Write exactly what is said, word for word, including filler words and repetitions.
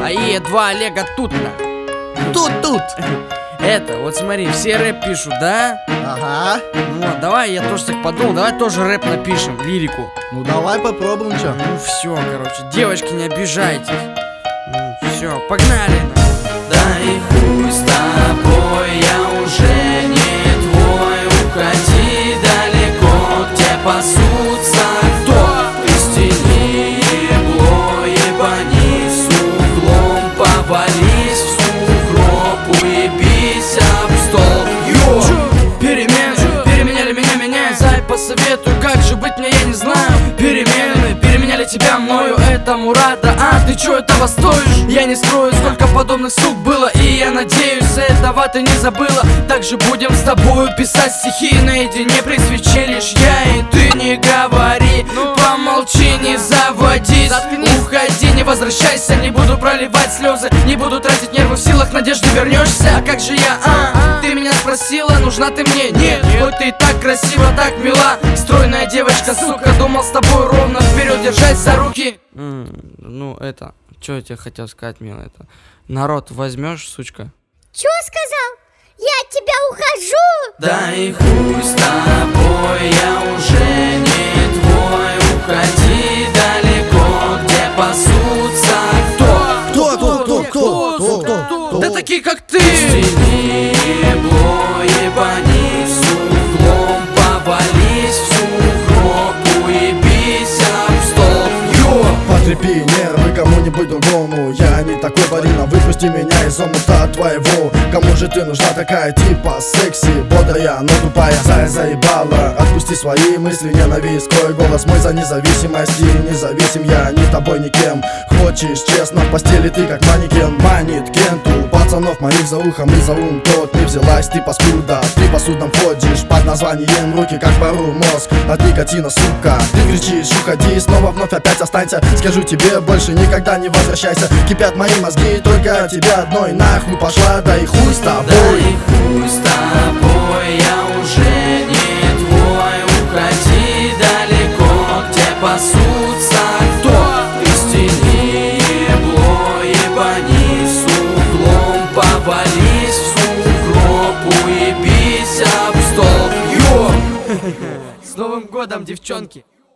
А и два Олега тут на. Тут-тут. Это, вот смотри, все рэп пишут, да? Ага. Ну вот, давай, я тоже так подумал, давай тоже рэп напишем, лирику. Ну давай попробуем, чё. Ну все, короче, девочки, не обижайтесь. Ну все, погнали. Да и хуй с тобой, я уже не твой. Уходи далеко, где пасутся кто. Ты стени ебло, ебанись углом, повались в сугроб, уебись об стол. Йо, перемены, переменяли меня, меня. Зай, посоветую, как же быть мне, я не знаю. Перемены, переменяли тебя мною, это Мурада. А ты чё этого стоишь? Я не скрою, сколько подобных сук было. И я надеюсь, этого ты не забыла. Также будем с тобою писать стихи наедине при свече. Лишь я и ты, не говори, помолчи, не заводись. Уходи, не возвращайся, не буду проливать слезы, не буду тратить нервы, в силах надежды вернешься. А как же я, а? Ты меня спросила, нужна ты мне? Нет, хоть ты и так красива, так мила. Стройная девочка, сука, думал с тобой ровно вперед, держась за руки. Mm, ну это, что я тебе хотел сказать, милая, это народ возьмешь, сучка? Чё сказал? Я от тебя ухожу. Да и хуй с тобой, я уже не твой. Уходи далеко, где пасутся кто. Кто, кто, кто, кто, кто, кто, кто? Да такие как ты. Стени ебло, ебанись углом, повались в сугроб, уебись об стол. Йо! Потрепи нервы кому-нибудь другому. Я не такой, Варина, выпусти меня из омута твоего. Кому же ты нужна такая, типа секси, бодрая, но тупая? Зая заебала, отпусти свои мысли, ненависть, скрой голос мой за независимость. И независим я ни тобой, никем. Хочешь честно, в постели ты как манекен. Манит кенту, пацанов моих за ухом и за ум. Тот не взялась, ты паскуда. Ты по судам ходишь под названием руки, как бару мозг от никотина, сука. Ты кричишь, уходи, снова вновь опять останься. Скажу тебе, больше никогда не возвращайся. Кипят мои мозги, только от тебя одной. Нахуй пошла, да и хуй с тобой. Да и хуй с тобой, я уже не твой. Уходи далеко, где пасутся кто. Ты стени ебло, ебанись углом, повались в сугроб, уебись об стол. Йо! С Новым годом, девчонки!